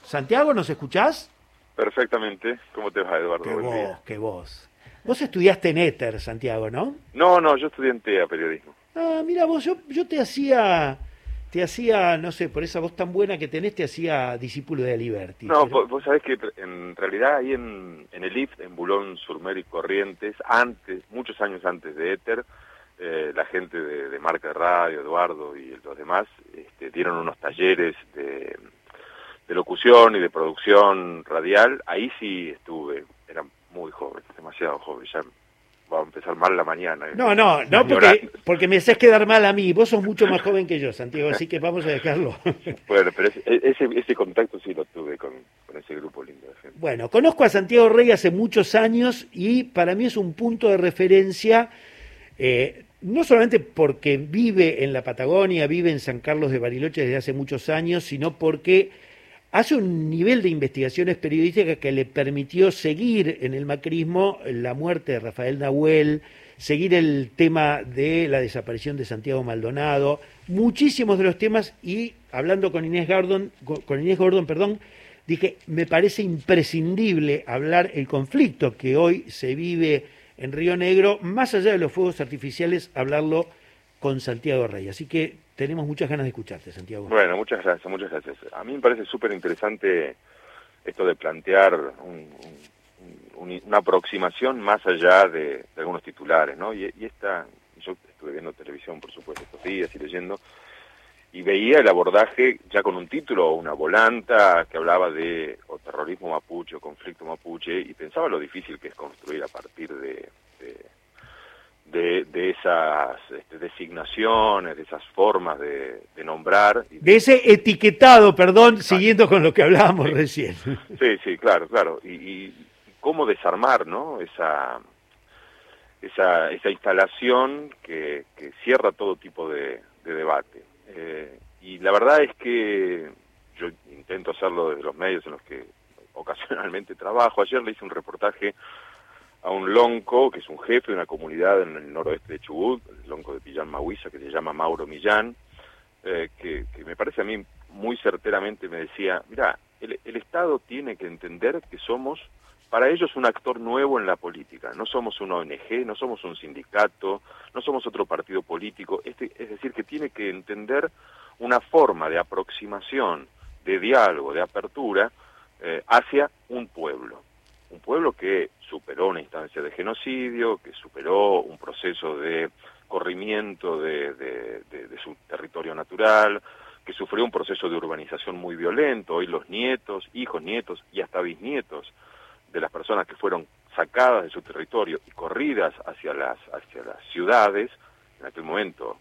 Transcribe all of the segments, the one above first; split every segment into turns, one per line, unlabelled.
Santiago, ¿nos escuchás?
Perfectamente. ¿Cómo te va, Eduardo?
Qué
Buen
voz,
día.
qué voz. Vos estudiaste en Éter, Santiago, ¿no?
No, yo estudié en TEA, periodismo.
Ah, mira vos, yo te hacía, no sé, por esa voz tan buena que tenés, te hacía discípulo de Aliberti,
No,
pero...
vos sabés que en realidad ahí en el IF, en Bulón, Surmer y Corrientes, muchos años antes de Éter, la gente de Marca de Radio, Eduardo y los demás, dieron unos talleres de locución y de producción radial. Ahí sí estuve, era muy joven, demasiado joven, ya va a empezar mal la mañana.
No, porque me haces quedar mal a mí. Vos sos mucho más joven que yo, Santiago, así que vamos a dejarlo.
Bueno, pero ese contacto sí lo tuve con ese grupo lindo de gente.
Bueno, conozco a Santiago Rey hace muchos años y para mí es un punto de referencia, no solamente porque vive en la Patagonia, vive en San Carlos de Bariloche desde hace muchos años, sino porque hace un nivel de investigaciones periodísticas que le permitió seguir en el macrismo la muerte de Rafael Nahuel, seguir el tema de la desaparición de Santiago Maldonado, muchísimos de los temas, y hablando con Inés Gordon, perdón, dije, me parece imprescindible hablar el conflicto que hoy se vive en Río Negro, más allá de los fuegos artificiales, hablarlo con Santiago Rey. Así que tenemos muchas ganas de escucharte, Santiago.
Bueno, muchas gracias, muchas gracias. A mí me parece súper interesante esto de plantear una aproximación más allá de algunos titulares, ¿no? Yo estuve viendo televisión, por supuesto, estos días y leyendo, y veía el abordaje ya con un título o una volanta que hablaba de o terrorismo mapuche o conflicto mapuche, y pensaba lo difícil que es construir a partir de esas designaciones, de esas formas de nombrar.
De ese etiquetado, perdón, siguiendo con lo que hablábamos recién.
Sí, claro. Y cómo desarmar, ¿no? Esa instalación que cierra todo tipo de debate. Y la verdad es que yo intento hacerlo desde los medios en los que ocasionalmente trabajo. Ayer le hice un reportaje a un lonco, que es un jefe de una comunidad en el noroeste de Chubut, el lonco de Pillán Mahuiza, que se llama Mauro Millán, que me parece a mí muy certeramente me decía, mira, el Estado tiene que entender que somos, para ellos, un actor nuevo en la política. No somos una ONG, no somos un sindicato, no somos otro partido político. Es decir, que tiene que entender una forma de aproximación, de diálogo, de apertura hacia un pueblo. Un pueblo que superó una instancia de genocidio, que superó un proceso de corrimiento de su territorio natural, que sufrió un proceso de urbanización muy violento. Hoy los nietos, hijos, nietos y hasta bisnietos de las personas que fueron sacadas de su territorio y corridas hacia las ciudades, en aquel momento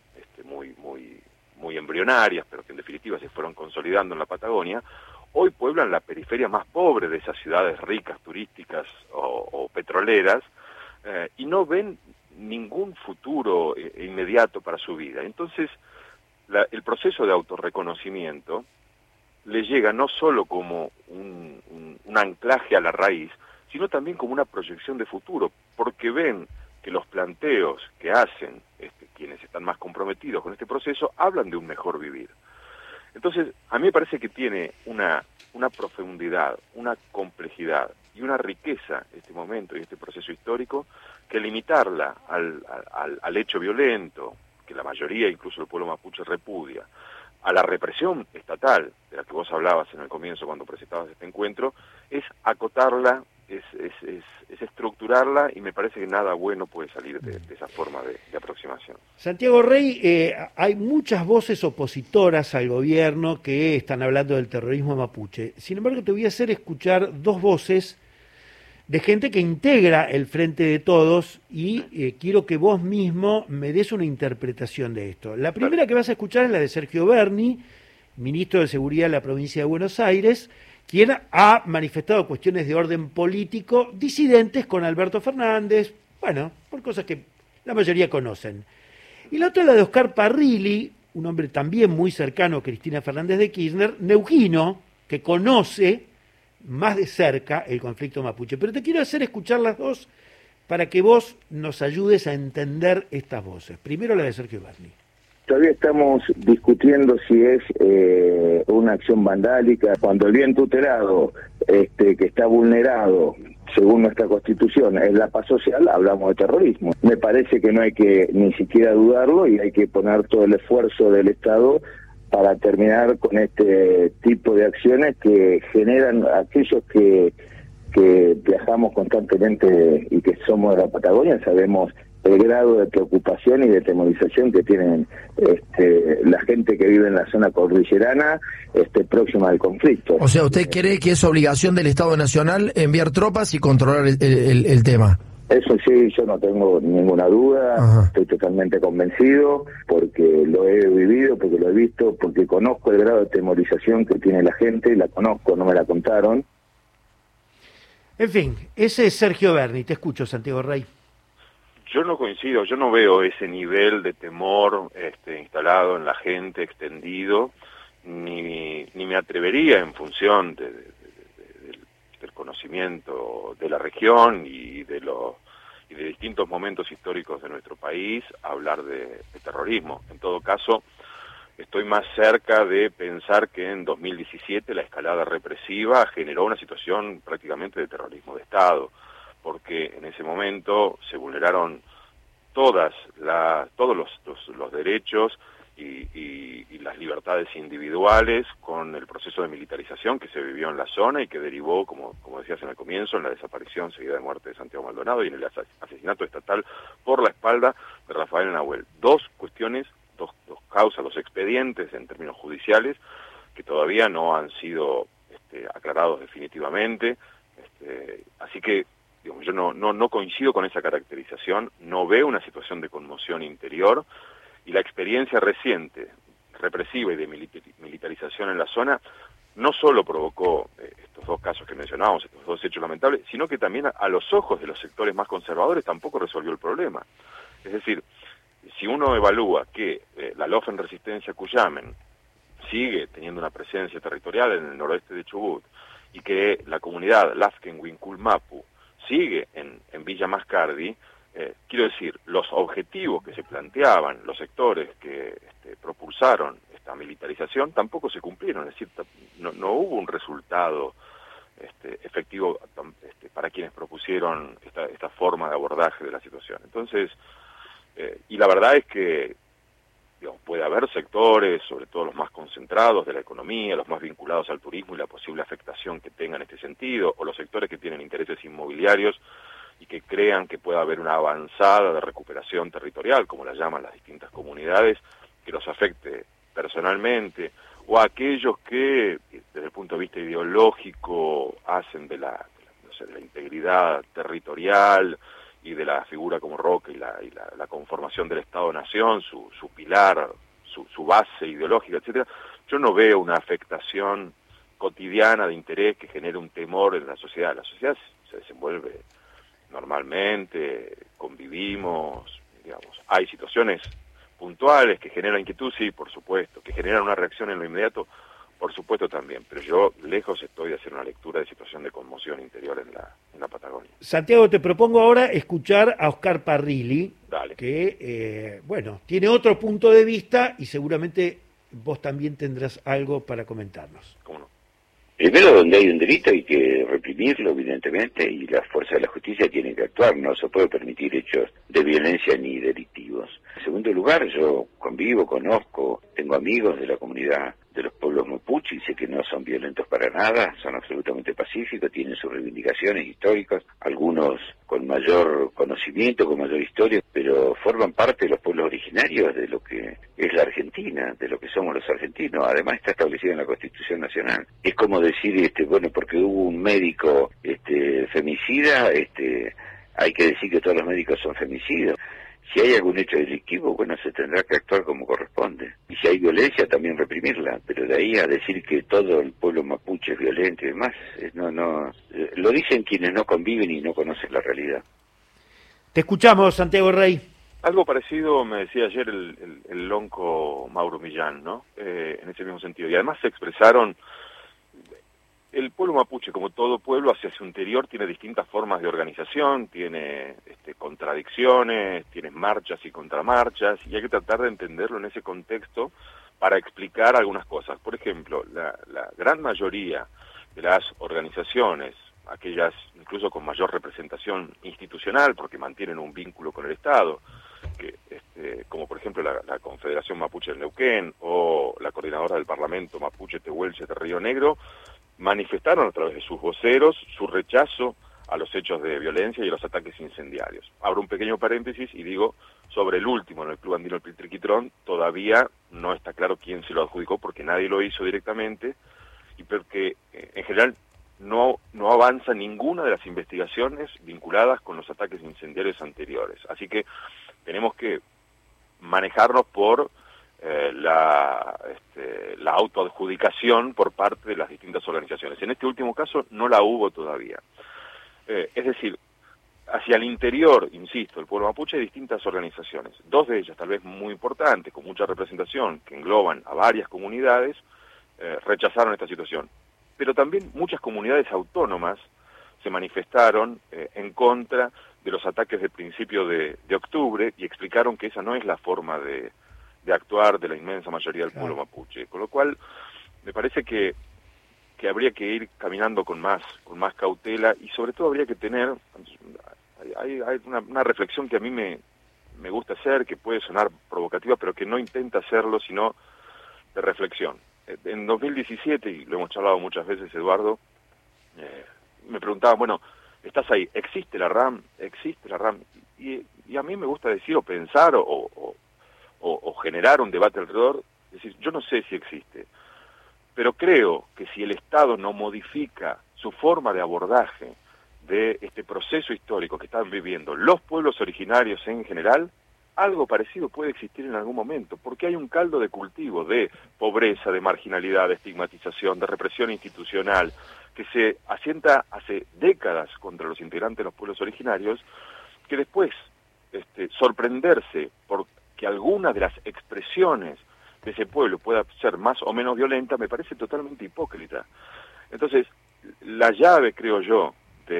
muy embrionarias, pero que en definitiva se fueron consolidando en la Patagonia, hoy pueblan la periferia más pobre de esas ciudades ricas, turísticas o petroleras, y no ven ningún futuro inmediato para su vida. Entonces, el proceso de autorreconocimiento le llega no solo como un anclaje a la raíz, sino también como una proyección de futuro, porque ven que los planteos que hacen quienes están más comprometidos con este proceso hablan de un mejor vivir. Entonces, a mí me parece que tiene una profundidad, una complejidad y una riqueza este momento y este proceso histórico, que limitarla al hecho violento, que la mayoría, incluso el pueblo mapuche, repudia, a la represión estatal, de la que vos hablabas en el comienzo cuando presentabas este encuentro, es acotarla, es estructurarla, y me parece que nada bueno puede salir de esa forma de aproximación.
Santiago Rey, hay muchas voces opositoras al gobierno que están hablando del terrorismo mapuche. Sin embargo, te voy a hacer escuchar dos voces de gente que integra el Frente de Todos y quiero que vos mismo me des una interpretación de esto. La primera que vas a escuchar es la de Sergio Berni, ministro de Seguridad de la provincia de Buenos Aires, quien ha manifestado cuestiones de orden político disidentes con Alberto Fernández, bueno, por cosas que la mayoría conocen. Y la otra es la de Oscar Parrilli, un hombre también muy cercano a Cristina Fernández de Kirchner, neuquino, que conoce más de cerca el conflicto mapuche. Pero te quiero hacer escuchar las dos para que vos nos ayudes a entender estas voces. Primero la de Sergio Berni.
Todavía estamos discutiendo si es una acción vandálica, cuando el bien tutelado que está vulnerado según nuestra Constitución es la paz social, hablamos de terrorismo. Me parece que no hay que ni siquiera dudarlo y hay que poner todo el esfuerzo del Estado para terminar con este tipo de acciones que generan aquellos que viajamos constantemente y que somos de la Patagonia, sabemos el grado de preocupación y de temorización que tienen la gente que vive en la zona cordillerana próxima al conflicto.
O sea, ¿usted cree que es obligación del Estado Nacional enviar tropas y controlar el tema?
Eso sí, yo no tengo ninguna duda. Ajá. Estoy totalmente convencido porque lo he vivido, porque lo he visto, porque conozco el grado de temorización que tiene la gente, la conozco, no me la contaron.
En fin, ese es Sergio Berni. Te escucho, Santiago Rey.
Yo no coincido, yo no veo ese nivel de temor instalado en la gente, extendido, ni me atrevería en función del conocimiento de la región y de distintos momentos históricos de nuestro país a hablar de terrorismo. En todo caso, estoy más cerca de pensar que en 2017 la escalada represiva generó una situación prácticamente de terrorismo de Estado, porque en ese momento se vulneraron todos los derechos y las libertades individuales con el proceso de militarización que se vivió en la zona y que derivó, como decías en el comienzo, en la desaparición seguida de muerte de Santiago Maldonado y en el asesinato estatal por la espalda de Rafael Nahuel. Dos cuestiones, dos causas, dos expedientes en términos judiciales que todavía no han sido aclarados definitivamente, así que digamos, yo no coincido con esa caracterización, no veo una situación de conmoción interior y la experiencia reciente, represiva y de militarización en la zona, no solo provocó estos dos casos que mencionábamos, estos dos hechos lamentables, sino que también a los ojos de los sectores más conservadores tampoco resolvió el problema. Es decir, si uno evalúa que la LOF en Resistencia Cuyamen sigue teniendo una presencia territorial en el noroeste de Chubut y que la comunidad Lafken Winkulmapu sigue en Villa Mascardi, quiero decir, los objetivos que se planteaban los sectores que propulsaron esta militarización tampoco se cumplieron, es decir, no hubo un resultado efectivo para quienes propusieron esta forma de abordaje de la situación. Entonces, y la verdad es que digamos, puede haber sectores, sobre todo los más concentrados de la economía, los más vinculados al turismo y la posible afectación que tenga en este sentido, o los sectores que tienen intereses inmobiliarios y que crean que pueda haber una avanzada de recuperación territorial, como la llaman las distintas comunidades, que los afecte personalmente, o a aquellos que, desde el punto de vista ideológico, hacen de la integridad territorial y de la figura como roca y la conformación del Estado-Nación, su pilar, su base ideológica, etcétera. Yo no veo una afectación cotidiana de interés que genere un temor en la sociedad. La sociedad se desenvuelve normalmente, convivimos, digamos. Hay situaciones puntuales que generan inquietud, sí, por supuesto, que generan una reacción en lo inmediato, por supuesto también, pero yo lejos estoy de hacer una lectura de situación de conmoción interior en la Patagonia.
Santiago, te propongo ahora escuchar a Oscar Parrilli,
Dale.
Que, tiene otro punto de vista y seguramente vos también tendrás algo para comentarnos.
¿Cómo no?
Primero, donde hay un delito hay que reprimirlo, evidentemente, y las fuerzas de la justicia tienen que actuar, no se puede permitir hechos de violencia ni delictivos. En segundo lugar, yo convivo, conozco, tengo amigos de la comunidad de los pueblos mapuche y sé que no son violentos para nada, son absolutamente pacíficos, tienen sus reivindicaciones históricas, algunos con mayor conocimiento, con mayor historia, pero forman parte de los pueblos originarios de lo que es la Argentina, de lo que somos los argentinos. Además está establecido en la Constitución Nacional. Es como decir, porque hubo un médico femicida, hay que decir que todos los médicos son femicidas. Si hay algún hecho delictivo, se tendrá que actuar como corresponde. Y si hay violencia, también reprimirla. Pero de ahí a decir que todo el pueblo mapuche es violento y demás, lo dicen quienes no conviven y no conocen la realidad.
Te escuchamos, Santiago Rey.
Algo parecido me decía ayer el lonco Mauro Millán, ¿no? En ese mismo sentido. Y además se expresaron El pueblo mapuche, como todo pueblo, hacia su interior tiene distintas formas de organización, tiene contradicciones, tiene marchas y contramarchas, y hay que tratar de entenderlo en ese contexto para explicar algunas cosas. Por ejemplo, la gran mayoría de las organizaciones, aquellas incluso con mayor representación institucional, porque mantienen un vínculo con el Estado, que, como por ejemplo la Confederación Mapuche del Neuquén o la Coordinadora del Parlamento Mapuche Tehuelche de Río Negro, manifestaron a través de sus voceros su rechazo a los hechos de violencia y a los ataques incendiarios. Abro un pequeño paréntesis y digo, sobre el último, en el Club Andino El Piltriquitrón, todavía no está claro quién se lo adjudicó porque nadie lo hizo directamente y porque en general no avanza ninguna de las investigaciones vinculadas con los ataques incendiarios anteriores. Así que tenemos que manejarnos por la autoadjudicación por parte de las distintas organizaciones. En este último caso no la hubo todavía. Es decir, hacia el interior, insisto, el pueblo mapuche hay distintas organizaciones. Dos de ellas, tal vez muy importantes, con mucha representación, que engloban a varias comunidades, rechazaron esta situación. Pero también muchas comunidades autónomas se manifestaron en contra de los ataques del principio de octubre y explicaron que esa no es la forma de actuar de la inmensa mayoría del pueblo mapuche. Con lo cual, me parece que habría que ir caminando con más cautela y sobre todo habría que tener, hay una reflexión que a mí me gusta hacer, que puede sonar provocativa, pero que no intenta hacerlo, sino de reflexión. En 2017, y lo hemos charlado muchas veces, Eduardo, me preguntaban, bueno, ¿estás ahí? ¿Existe la RAM? ¿Existe la RAM? Y a mí me gusta decir o pensar o generar un debate alrededor, es decir, yo no sé si existe, pero creo que si el Estado no modifica su forma de abordaje de este proceso histórico que están viviendo los pueblos originarios en general, algo parecido puede existir en algún momento, porque hay un caldo de cultivo de pobreza, de marginalidad, de estigmatización, de represión institucional, que se asienta hace décadas contra los integrantes de los pueblos originarios, que después sorprenderse por que alguna de las expresiones de ese pueblo pueda ser más o menos violenta, me parece totalmente hipócrita. Entonces, la llave, creo yo,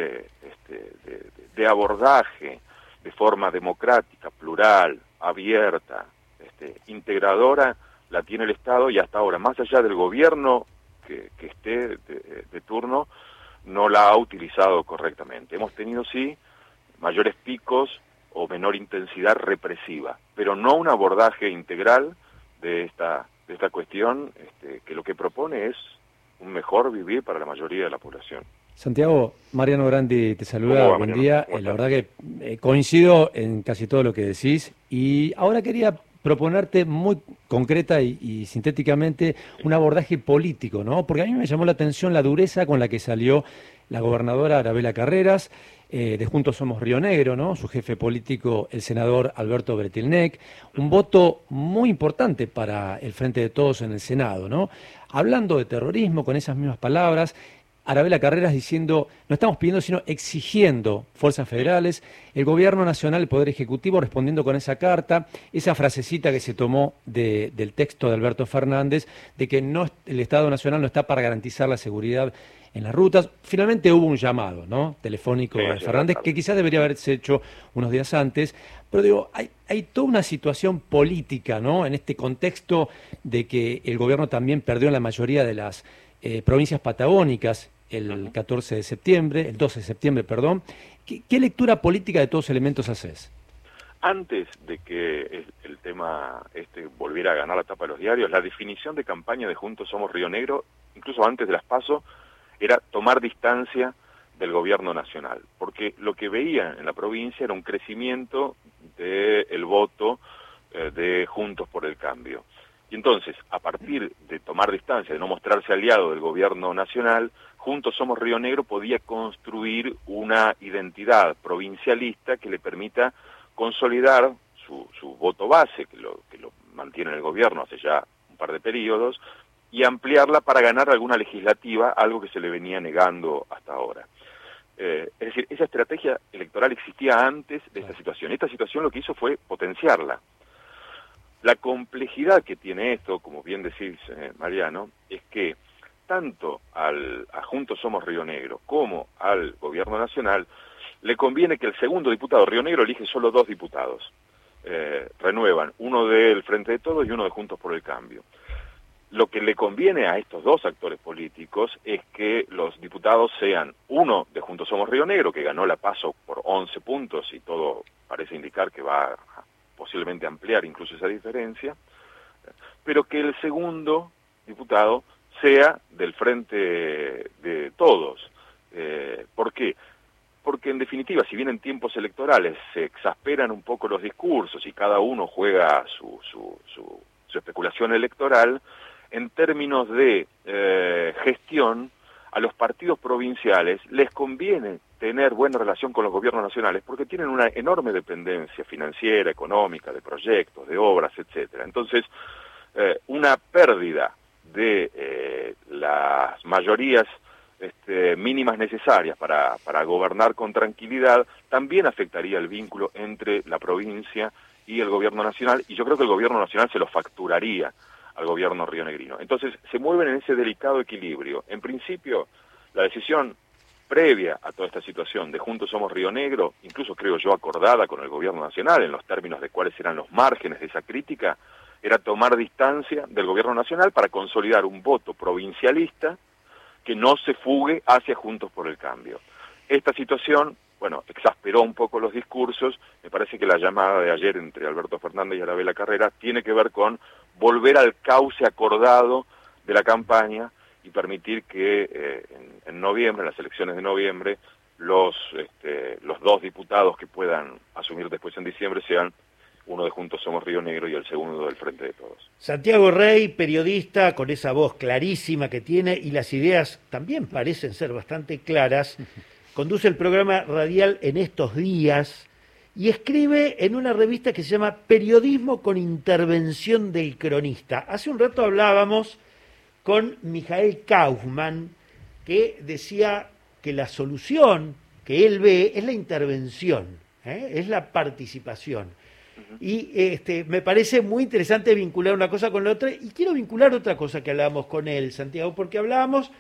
de abordaje de forma democrática, plural, abierta, integradora, la tiene el Estado y hasta ahora, más allá del gobierno que esté de turno, no la ha utilizado correctamente. Hemos tenido, sí, mayores picos o menor intensidad represiva, pero no un abordaje integral de esta cuestión que lo que propone es un mejor vivir para la mayoría de la población.
Santiago, Mariano Grandi te saluda, buen día. La verdad que coincido en casi todo lo que decís y ahora quería proponerte muy concreta y sintéticamente un abordaje político, ¿no? Porque a mí me llamó la atención la dureza con la que salió la gobernadora Arabela Carreras, de Juntos Somos Río Negro, ¿no? Su jefe político, el senador Alberto Bretilnec, un voto muy importante para el Frente de Todos en el Senado, ¿no? Hablando de terrorismo con esas mismas palabras, Arabela Carreras diciendo, no estamos pidiendo sino exigiendo fuerzas federales, el gobierno nacional, el Poder Ejecutivo respondiendo con esa carta, esa frasecita que se tomó del texto de Alberto Fernández, de que el Estado Nacional no está para garantizar la seguridad en las rutas. Finalmente hubo un llamado, ¿no?, telefónico de Fernández, que quizás debería haberse hecho unos días antes, pero digo, hay toda una situación política, ¿no?, en este contexto de que el gobierno también perdió en la mayoría de las provincias patagónicas el 14 de septiembre, el 12 de septiembre, perdón. ¿Qué lectura política de todos los elementos haces?
Antes de que el tema volviera a ganar la tapa de los diarios, la definición de campaña de Juntos Somos Río Negro, incluso antes de las PASO, era tomar distancia del gobierno nacional, porque lo que veía en la provincia era un crecimiento del voto de Juntos por el Cambio. Y entonces, a partir de tomar distancia, de no mostrarse aliado del gobierno nacional, Juntos Somos Río Negro podía construir una identidad provincialista que le permita consolidar su voto base, que lo mantiene el gobierno hace ya un par de periodos, y ampliarla para ganar alguna legislativa, algo que se le venía negando hasta ahora. Es decir, esa estrategia electoral existía antes de esta situación. Esta situación lo que hizo fue potenciarla. La complejidad que tiene esto, como bien decís, Mariano, es que tanto a Juntos Somos Río Negro como al Gobierno Nacional le conviene que el segundo diputado, Río Negro elige solo 2 diputados, renuevan, uno del Frente de Todos y uno de Juntos por el Cambio. Lo que le conviene a estos 2 actores políticos es que los diputados sean uno de Juntos Somos Río Negro, que ganó la PASO por 11 puntos y todo parece indicar que va a posiblemente ampliar incluso esa diferencia, pero que el segundo diputado sea del Frente de Todos. ¿Por qué? Porque en definitiva, si bien en tiempos electorales se exasperan un poco los discursos y cada uno juega su especulación electoral, en términos de gestión, a los partidos provinciales les conviene tener buena relación con los gobiernos nacionales porque tienen una enorme dependencia financiera, económica, de proyectos, de obras, etcétera. Entonces, una pérdida de las mayorías mínimas necesarias para gobernar con tranquilidad también afectaría el vínculo entre la provincia y el gobierno nacional, y yo creo que el gobierno nacional se lo facturaría al gobierno rionegrino. Entonces se mueven en ese delicado equilibrio. En principio, la decisión previa a toda esta situación de Juntos Somos Río Negro, incluso creo yo acordada con el gobierno nacional en los términos de cuáles eran los márgenes de esa crítica, era tomar distancia del gobierno nacional para consolidar un voto provincialista que no se fugue hacia Juntos por el Cambio. Esta situación, bueno, exasperó un poco los discursos. Me parece que la llamada de ayer entre Alberto Fernández y Arabella Carrera tiene que ver con volver al cauce acordado de la campaña y permitir que en noviembre, en las elecciones de noviembre, los 2 diputados que puedan asumir después en diciembre sean uno de Juntos Somos Río Negro y el segundo del Frente de Todos.
Santiago Rey, periodista con esa voz clarísima que tiene y las ideas también parecen ser bastante claras, conduce el programa radial En Estos Días y escribe en una revista que se llama Periodismo con Intervención del Cronista. Hace un rato hablábamos con Mijael Kaufman, que decía que la solución que él ve es la intervención, es la participación. Y me parece muy interesante vincular una cosa con la otra, y quiero vincular otra cosa que hablábamos con él, Santiago, porque hablábamos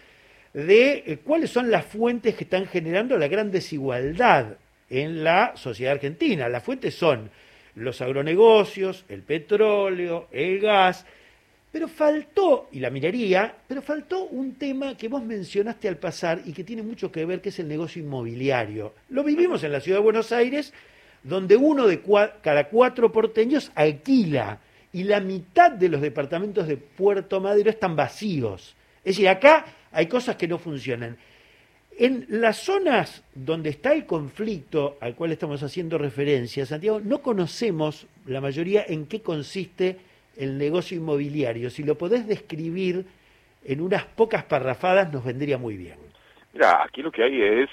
de cuáles son las fuentes que están generando la gran desigualdad en la sociedad argentina. Las fuentes son los agronegocios, el petróleo, el gas, pero faltó, y la minería, pero faltó un tema que vos mencionaste al pasar y que tiene mucho que ver, que es el negocio inmobiliario. Lo vivimos en la ciudad de Buenos Aires, donde uno de cada 4 porteños alquila, y la mitad de los departamentos de Puerto Madero están vacíos. Es decir, acá hay cosas que no funcionan. En las zonas donde está el conflicto al cual estamos haciendo referencia, Santiago, no conocemos la mayoría en qué consiste el negocio inmobiliario. Si lo podés describir en unas pocas parrafadas, nos vendría muy bien.
Mira, aquí lo que hay es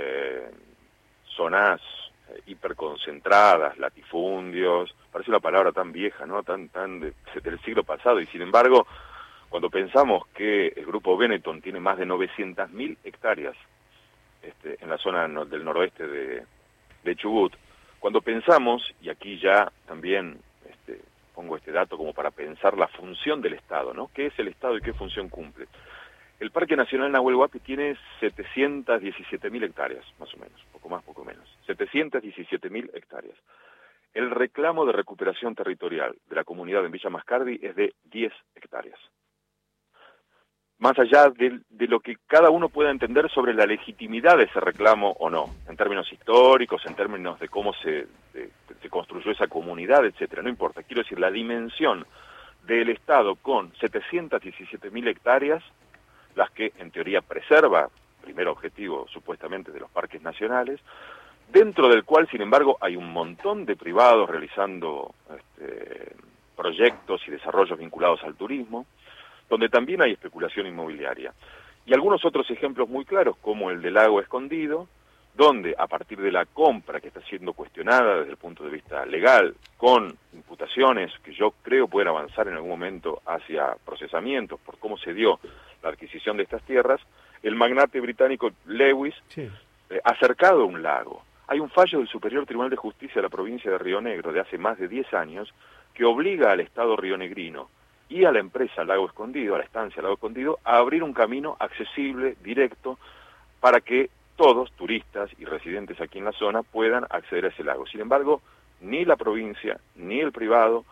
zonas hiperconcentradas, latifundios, parece una palabra tan vieja, ¿no? Tan del siglo pasado, y sin embargo, cuando pensamos que el Grupo Benetton tiene más de 900.000 hectáreas en la zona del noroeste de Chubut, cuando pensamos, y aquí ya también pongo este dato como para pensar la función del Estado, ¿no? ¿Qué es el Estado y qué función cumple? El Parque Nacional Nahuel Huapi tiene 717.000 hectáreas, más o menos, poco más, poco menos. 717.000 hectáreas. El reclamo de recuperación territorial de la comunidad en Villa Mascardi es de 10 hectáreas. Más allá de lo que cada uno pueda entender sobre la legitimidad de ese reclamo o no, en términos históricos, en términos de cómo se construyó esa comunidad, etcétera, no importa. Quiero decir, la dimensión del Estado con 717.000 hectáreas, las que en teoría preserva, primer objetivo supuestamente de los parques nacionales, dentro del cual, sin embargo, hay un montón de privados realizando proyectos y desarrollos vinculados al turismo, donde también hay especulación inmobiliaria. Y algunos otros ejemplos muy claros, como el del Lago Escondido, donde a partir de la compra que está siendo cuestionada desde el punto de vista legal, con imputaciones que yo creo pueden avanzar en algún momento hacia procesamientos por cómo se dio la adquisición de estas tierras, el magnate británico Lewis ha cercado un lago. Hay un fallo del Superior Tribunal de Justicia de la provincia de Río Negro de hace más de 10 años que obliga al Estado rionegrino y a la empresa Lago Escondido, a la estancia Lago Escondido, a abrir un camino accesible, directo, para que todos, turistas y residentes aquí en la zona, puedan acceder a ese lago. Sin embargo, ni la provincia ni el privado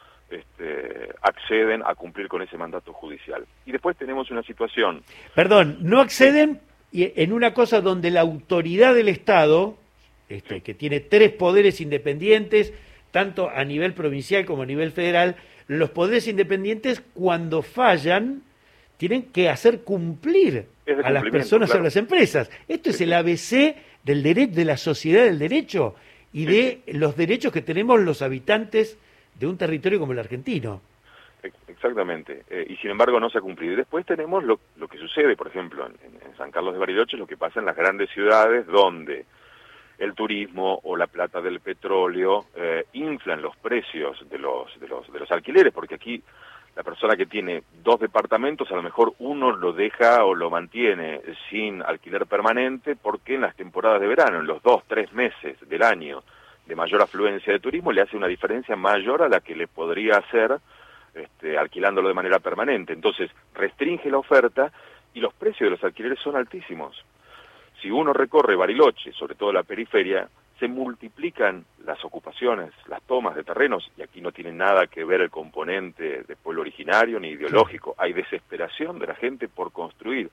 acceden a cumplir con ese mandato judicial. Y después tenemos una situación...
Perdón, no acceden en una cosa donde la autoridad del Estado, que tiene 3 poderes independientes, tanto a nivel provincial como a nivel federal, los poderes independientes cuando fallan tienen que hacer cumplir a las personas, claro, a las empresas. Esto es el ABC del derecho, de la sociedad del derecho y de los derechos que tenemos los habitantes de un territorio como el argentino.
Exactamente, y sin embargo no se ha cumplido. Y después tenemos lo que sucede, por ejemplo, en San Carlos de Bariloche, lo que pasa en las grandes ciudades donde el turismo o la plata del petróleo inflan los precios de los alquileres, porque aquí la persona que tiene 2 departamentos, a lo mejor uno lo deja o lo mantiene sin alquiler permanente, porque en las temporadas de verano, en los 2-3 meses del año de mayor afluencia de turismo, le hace una diferencia mayor a la que le podría hacer alquilándolo de manera permanente. Entonces, restringe la oferta y los precios de los alquileres son altísimos. Si uno recorre Bariloche, sobre todo la periferia, se multiplican las ocupaciones, las tomas de terrenos, y aquí no tiene nada que ver el componente de pueblo originario ni ideológico. Hay desesperación de la gente por construir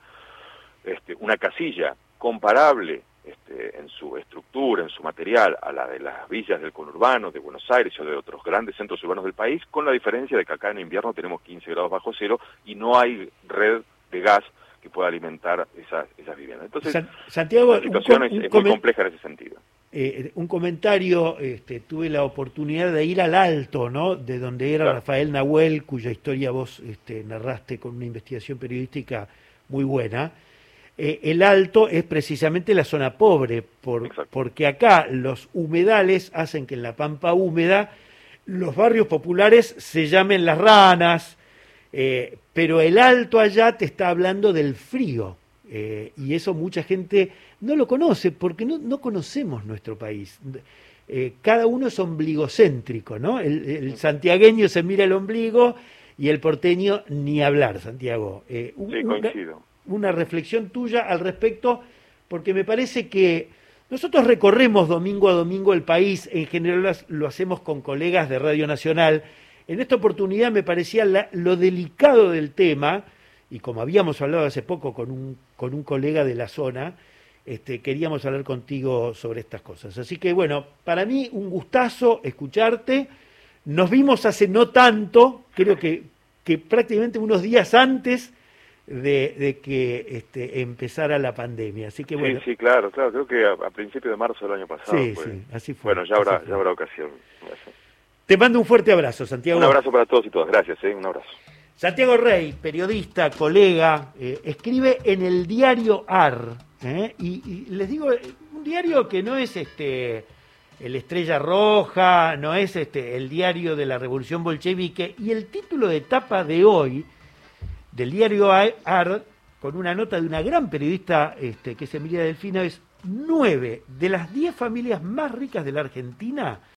una casilla comparable en su estructura, en su material, a la de las villas del conurbano, de Buenos Aires o de otros grandes centros urbanos del país, con la diferencia de que acá en invierno tenemos 15 grados bajo cero y no hay red de gas que pueda alimentar esas viviendas. Entonces,
Santiago,
la situación es muy compleja en ese sentido.
Un comentario, tuve la oportunidad de ir al Alto, ¿no? De donde era, claro, Rafael Nahuel, cuya historia vos narraste con una investigación periodística muy buena. El Alto es precisamente la zona pobre, porque acá los humedales hacen que en la pampa húmeda los barrios populares se llamen Las Ranas, pero el Alto allá te está hablando del frío, y eso mucha gente no lo conoce, porque no conocemos nuestro país. Cada uno es ombligocéntrico, ¿no? El santiagueño se mira el ombligo y el porteño ni hablar, Santiago.
Sí, coincido.
Una reflexión tuya al respecto, porque me parece que nosotros recorremos domingo a domingo el país, en general lo hacemos con colegas de Radio Nacional. En esta oportunidad me parecía lo delicado del tema, y como habíamos hablado hace poco con un colega de la zona, queríamos hablar contigo sobre estas cosas. Así que bueno, para mí un gustazo escucharte. Nos vimos hace no tanto, creo que prácticamente unos días antes de que empezara la pandemia, así que bueno.
Sí, claro, creo que a principios de marzo del año pasado.
Sí, así fue.
Bueno, ya habrá ocasión.
Te mando un fuerte abrazo, Santiago.
Un abrazo para todos y todas, gracias, un abrazo.
Santiago Rey, periodista, colega, escribe en el diario AR, y les digo, un diario que no es el Estrella Roja, no es el diario de la Revolución Bolchevique, y el título de tapa de hoy del diario AR, con una nota de una gran periodista que es Emilia Delfino, es 9 de las 10 familias más ricas de la Argentina